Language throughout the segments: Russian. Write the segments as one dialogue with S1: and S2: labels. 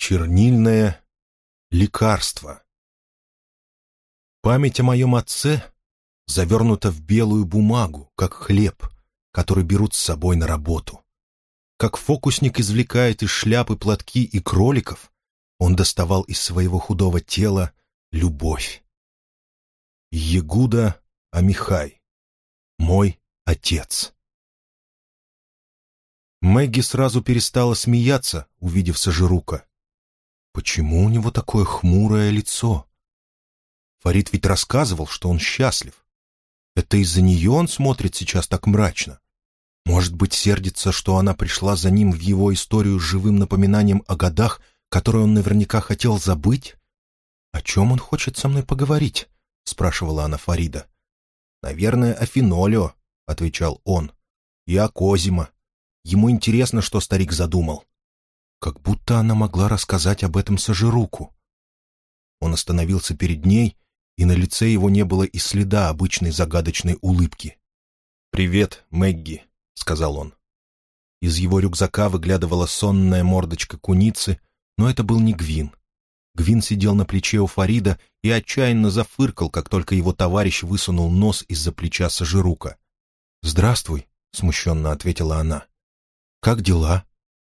S1: Чернильное лекарство. Память о моем отце завернута в белую бумагу, как хлеб, который берут с собой на работу. Как фокусник извлекает из шляпы платки и кроликов, он доставал из своего худого тела любовь. Ягуда Амихай. Мой отец. Мэгги сразу перестала смеяться, увидев Сажирука. Почему у него такое хмурое лицо? Фарид ведь рассказывал, что он счастлив. Это из-за нее он смотрит сейчас так мрачно. Может быть, сердится, что она пришла за ним в его историю с живым напоминанием о годах, которые он наверняка хотел забыть? «О чем он хочет со мной поговорить?» — спрашивала она Фарида. «Наверное, о Фенолио», — отвечал он, — «и о Козимо. Ему интересно, что старик задумал». Как будто она могла рассказать об этом Сажируку. Он остановился перед ней, и на лице его не было и следа обычной загадочной улыбки. «Привет, Мэгги», — сказал он. Из его рюкзака выглядывала сонная мордочка куницы, но это был не Гвин. Гвин сидел на плече у Фарида и отчаянно зафыркал, как только его товарищ высунул нос из-за плеча Сажирука. «Здравствуй», — смущенно ответила она. «Как дела?»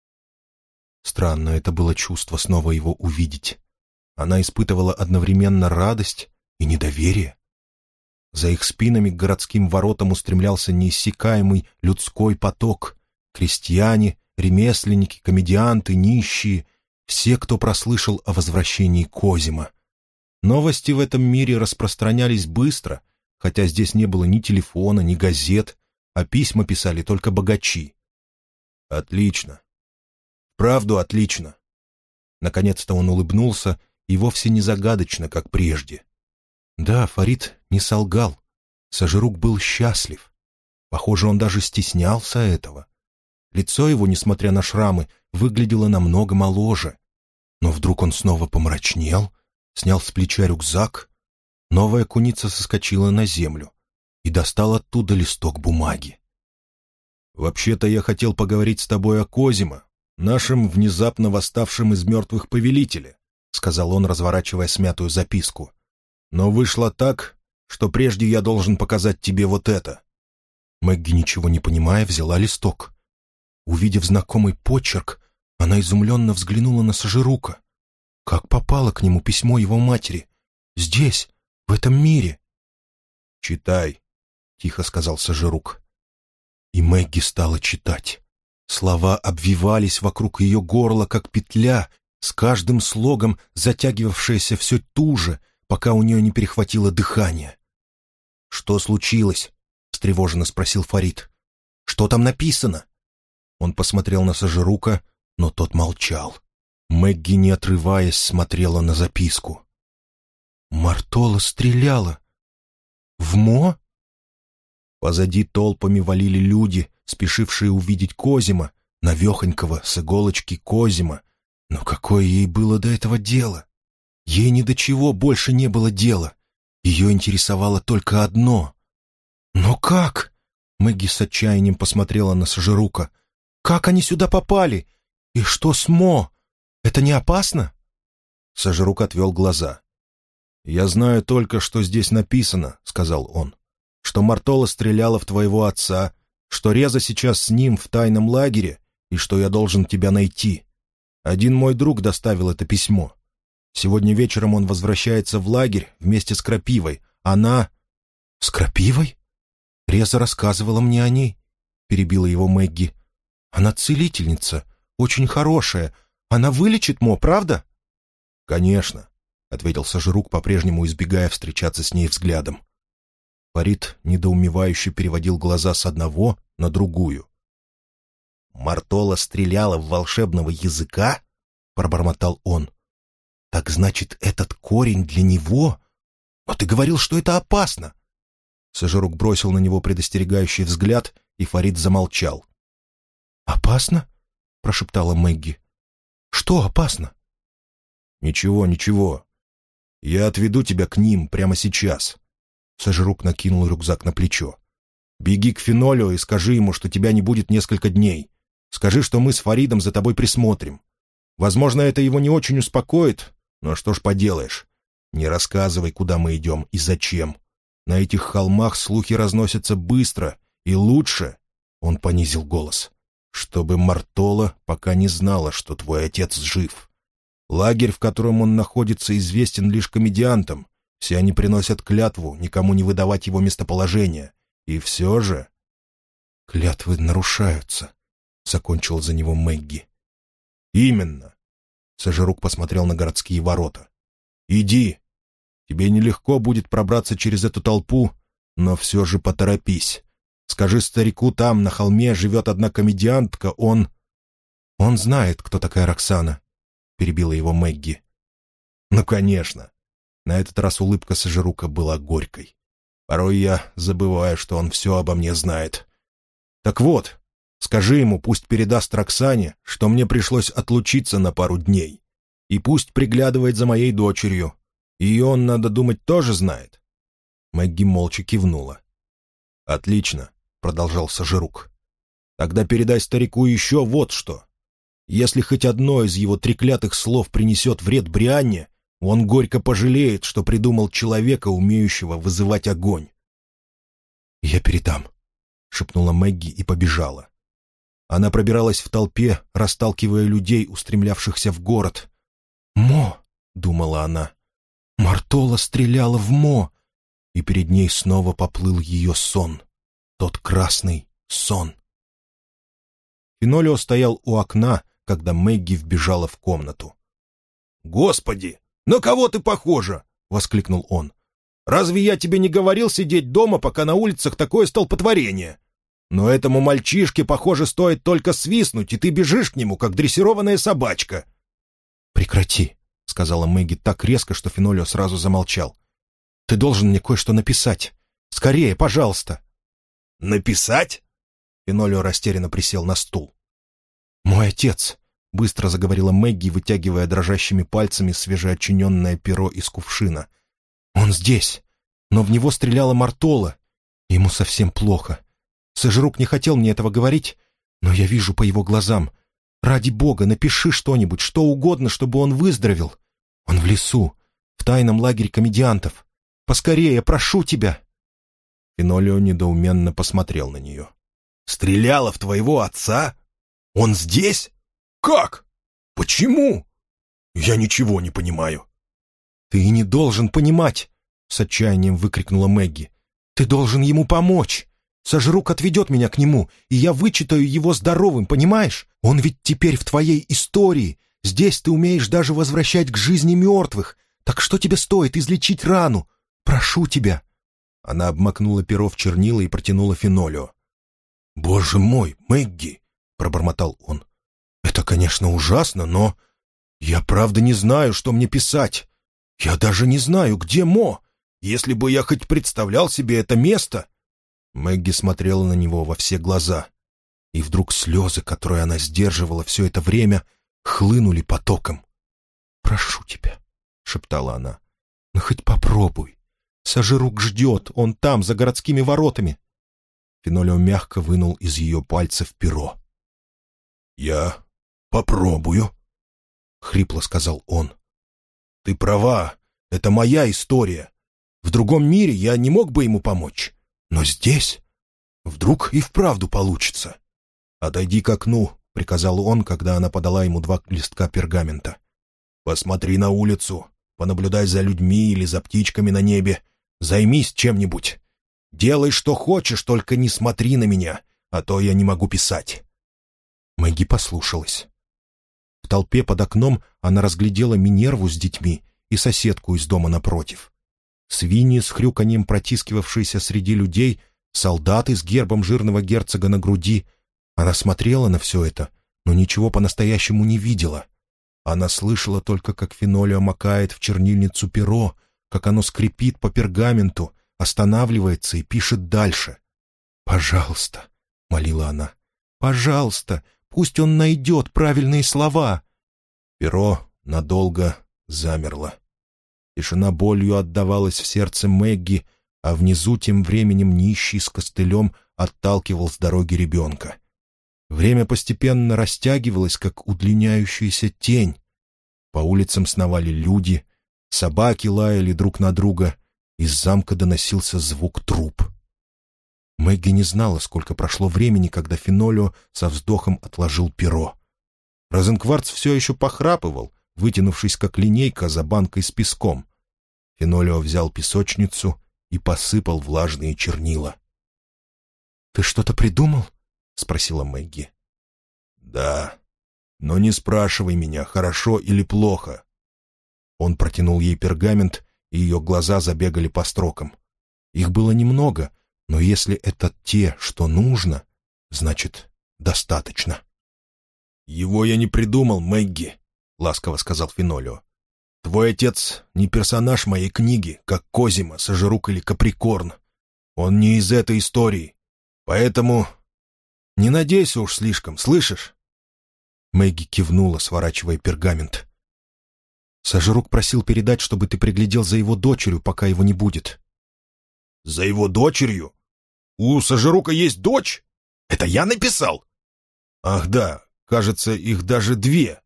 S1: Странно это было чувство снова его увидеть. Она испытывала одновременно радость и недоверие. За их спинами к городским воротам устремлялся неиссякаемый людской поток. Крестьяне, ремесленники, комедианты, нищие — все, кто прослышал о возвращении Козимо. Новости в этом мире распространялись быстро, хотя здесь не было ни телефона, ни газет, а письма писали только богачи. «Отлично. Правду отлично». Наконец-то он улыбнулся, и вовсе не загадочно, как прежде. Да, Фарид не солгал. Сажирук был счастлив. Похоже, он даже стеснялся этого. Лицо его, несмотря на шрамы, выглядело намного моложе. Но вдруг он снова помрачнел, снял с плеча рюкзак. Новая куница соскочила на землю и достал оттуда листок бумаги. «Вообще-то я хотел поговорить с тобой о Козимо, нашем внезапно восставшем из мертвых повелителе», — сказал он, разворачивая смятую записку. «Но вышло так, что прежде я должен показать тебе вот это». Мэгги, ничего не понимая, взяла листок. Увидев знакомый почерк, она изумленно взглянула на Сажирука. Как попало к нему письмо его матери? Здесь, в этом мире. «Читай», — тихо сказал Сажирук. И Мэгги стала читать. Слова обвивались вокруг ее горла, как петля, с каждым слогом затягивавшаяся все туже, пока у нее не перехватило дыхание. «Что случилось?» — встревоженно спросил Фарид. «Что там написано?» Он посмотрел на Сажирука, но тот молчал. Мэгги, не отрываясь, смотрела на записку. «Мартола стреляла. В Мо?» Позади толпами валили люди, спешившие увидеть Козимо, навехонького с иголочки Козимо. Но какое ей было до этого дело? Ей ни до чего больше не было дела. Ее интересовало только одно. «Но как?» — Мэгги с отчаянием посмотрела на Сажирука. «Как они сюда попали? И что с Мо? Это не опасно?» Сажирук отвел глаза. «Я знаю только, что здесь написано», — сказал он, «что Мартола стреляла в твоего отца, что Реза сейчас с ним в тайном лагере и что я должен тебя найти. Один мой друг доставил это письмо. Сегодня вечером он возвращается в лагерь вместе с Крапивой. Она...» «С Крапивой? Реза рассказывала мне о ней», — перебила его Мэгги. «Она целительница, очень хорошая. Она вылечит Мо, правда?» «Конечно», — ответил Сажирук, по-прежнему избегая встречаться с ней взглядом. Фарид недоумевающе переводил глаза с одного на другую. «Мартола стреляла в волшебного языка?» — пробормотал он. «Так значит, этот корень для него? Но ты говорил, что это опасно!» Сажирук бросил на него предостерегающий взгляд, и Фарид замолчал. «Опасно?» — прошептала Мэгги. «Что опасно?» «Ничего, ничего. Я отведу тебя к ним прямо сейчас». Сажирук накинул рюкзак на плечо. «Беги к Фенолио и скажи ему, что тебя не будет несколько дней. Скажи, что мы с Фаридом за тобой присмотрим. Возможно, это его не очень успокоит, но что ж поделаешь. Не рассказывай, куда мы идем и зачем. На этих холмах слухи разносятся быстро, и лучше, — он понизил голос, — чтобы Мартола пока не знала, что твой отец жив. Лагерь, в котором он находится, известен лишь комедиантам. Все они приносят клятву никому не выдавать его местоположение. И все же... «Клятвы нарушаются», — закончил за него Мэгги. «Именно». Сожирук посмотрел на городские ворота. «Иди. Тебе нелегко будет пробраться через эту толпу, но все же поторопись. Скажи старику, там, на холме, живет одна комедиантка, он...» «Он знает, кто такая Роксана», — перебила его Мэгги. «Ну, конечно». На этот раз улыбка Сожирука была горькой. «Порой я забываю, что он все обо мне знает. Так вот, скажи ему, пусть передаст Роксане, что мне пришлось отлучиться на пару дней. И пусть приглядывает за моей дочерью. Ее он, надо думать, тоже знает». Мэгги молча кивнула. «Отлично», — продолжал Сожирук. «Тогда передай старику еще вот что. Если хоть одно из его треклятых слов принесет вред Брианне, он горько пожалеет, что придумал человека, умеющего вызывать огонь». «Я передам», — шепнула Мэгги и побежала. Она пробиралась в толпе, расталкивая людей, устремлявшихся в город. «Мо!» — думала она. «Мартола стреляла в Мо!» И перед ней снова поплыл ее сон. Тот красный сон. Фенолио стоял у окна, когда Мэгги вбежала в комнату. «Господи, на кого ты похожа?» — воскликнул он. «Разве я тебе не говорил сидеть дома, пока на улицах такое столпотворение? Но этому мальчишке, похоже, стоит только свистнуть, и ты бежишь к нему, как дрессированная собачка». «Прекрати», — сказала Мэгги так резко, что Фенолио сразу замолчал. «Ты должен мне кое-что написать. Скорее, пожалуйста». «Написать?» Фенолио растерянно присел на стул. «Мой отец», — быстро заговорила Мэгги, вытягивая дрожащими пальцами свежеотчиненное перо из кувшина. «Он здесь, но в него стреляла Мартола. Ему совсем плохо. Сожирук не хотел мне этого говорить, но я вижу по его глазам. Ради бога, напиши что-нибудь, что угодно, чтобы он выздоровел. Он в лесу, в тайном лагере комедиантов. Поскорее, прошу тебя!» Фенолио недоуменно посмотрел на нее. «Стреляла в твоего отца? Он здесь? Как? Почему? Я ничего не понимаю». «Ты не должен понимать!» — с отчаянием выкрикнула Мэгги. «Ты должен ему помочь! Сожрук отведет меня к нему, и я вычитаю его здоровым, понимаешь? Он ведь теперь в твоей истории. Здесь ты умеешь даже возвращать к жизни мертвых. Так что тебе стоит излечить рану? Прошу тебя!» Она обмакнула перо в чернила и протянула Фенолио. «Боже мой, Мэгги!» — пробормотал он. «Это, конечно, ужасно, но... Я правда не знаю, что мне писать. Я даже не знаю, где Мо. Если бы я хоть представлял себе это место...» Мэгги смотрела на него во все глаза. И вдруг слезы, которые она сдерживала все это время, хлынули потоком. «Прошу тебя», — шептала она, — «ну хоть попробуй. Сожирук ждет, он там, за городскими воротами». Фенолио мягко вынул из ее пальцев перо. «Я попробую», — хрипло сказал он. «Ты права, это моя история. В другом мире я не мог бы ему помочь. Но здесь вдруг и вправду получится. Отойди к окну», — приказал он, когда она подала ему 2 листка пергамента. «Посмотри на улицу, понаблюдай за людьми или за птичками на небе. Займись чем-нибудь. Делай, что хочешь, только не смотри на меня, а то я не могу писать». Мэгги послушалась. В толпе под окном она разглядела Минерву с детьми и соседку из дома напротив. Свиньи с хрюканьем, протискивавшиеся среди людей, солдаты с гербом жирного герцога на груди. Она смотрела на все это, но ничего по-настоящему не видела. Она слышала только, как Фенолио макает в чернильницу перо, как оно скрипит по пергаменту, останавливается и пишет дальше. «Пожалуйста», — молила она, — «пожалуйста, пусть он найдет правильные слова». Перо надолго замерло. Тишина болью отдавалась в сердце Мэгги, а внизу тем временем нищий с костылем отталкивал с дороги ребенка. Время постепенно растягивалось, как удлиняющаяся тень. По улицам сновали люди, собаки лаяли друг на друга, из замка доносился звук труп. Мэгги не знала, сколько прошло времени, когда Фенолио со вздохом отложил перо. Розенкварц все еще похрапывал, вытянувшись как линейка за банкой с песком. Фенолио взял песочницу и посыпал влажные чернила. «Ты что-то придумал?» — спросила Мэгги. «Да, но не спрашивай меня, хорошо или плохо». Он протянул ей пергамент, и ее глаза забегали по строкам. Их было немного, но если это те, что нужно, значит, достаточно. «Его я не придумал, Мэгги», — ласково сказал Фенолио. «Твой отец не персонаж моей книги, как Козима, Сожирук или Каприкорн. Он не из этой истории. Поэтому не надейся уж слишком, слышишь?» Мэгги кивнула, сворачивая пергамент. «Сожирук просил передать, чтобы ты приглядел за его дочерью, пока его не будет». «За его дочерью? У Сожирука есть дочь? Это я написал?» «Ах да, кажется, их даже две».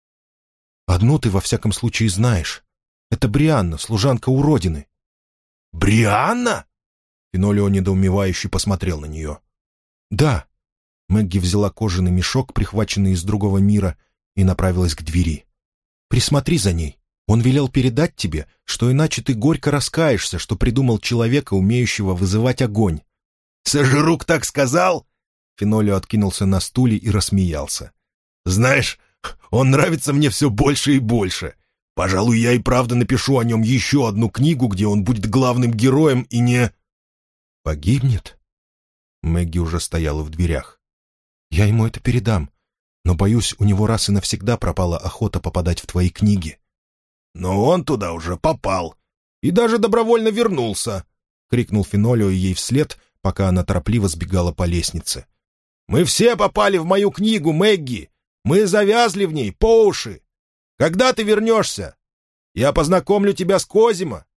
S1: «Одну ты во всяком случае знаешь. Это Брианна, служанка уродины». «Брианна?» Фенолио недоумевающе посмотрел на нее. «Да». Мэгги взяла кожаный мешок, прихваченный из другого мира, и направилась к двери. «Присмотри за ней. Он велел передать тебе, что иначе ты горько раскаешься, что придумал человека, умеющего вызывать огонь». «Сожирук так сказал?» Фенолио откинулся на стуле и рассмеялся. «Знаешь, он нравится мне все больше и больше. Пожалуй, я и правда напишу о нем еще одну книгу, где он будет главным героем и не...» «Погибнет?» Мэгги уже стояла в дверях. «Я ему это передам, но, боюсь, у него раз и навсегда пропала охота попадать в твои книги». «Но он туда уже попал. И даже добровольно вернулся», — крикнул Фенолио ей вслед, пока она торопливо сбегала по лестнице. «Мы все попали в мою книгу, Мэгги. Мы завязли в ней по уши. Когда ты вернешься? Я познакомлю тебя с Козима».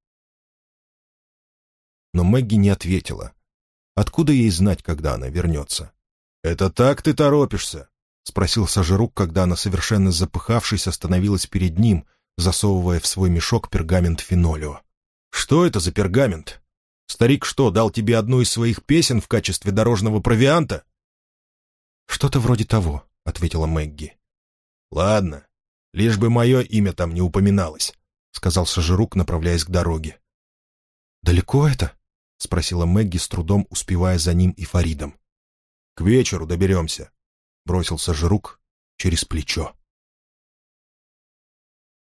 S1: Но Мэгги не ответила. Откуда ей знать, когда она вернется? «Это так ты торопишься?» — спросил Сожирук, когда она, совершенно запыхавшись, остановилась перед ним, засовывая в свой мешок пергамент Фенолио. «Что это за пергамент? Старик что, дал тебе одну из своих песен в качестве дорожного провианта?» «Что-то вроде того», — ответила Мэгги. «Ладно, лишь бы мое имя там не упоминалось», — сказал Сожирук, направляясь к дороге. «Далеко это?» — спросила Мэгги, с трудом успевая за ним и Фаридом. «К вечеру доберемся», — бросил Сожирук через плечо.